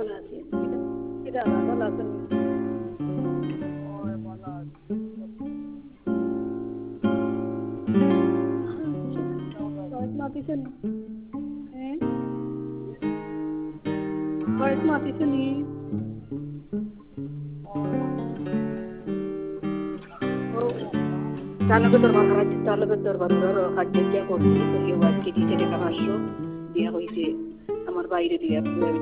ভালো আছি। এটা ভালো আছেন? Voice mati নি? হ্যাঁ voice mati নি? Talaga দরবার হাজির দিয়া করছি তো কেউ আজকে দিতে টাকা 500 দিয়া হইছে আমার বাইরে দিয়া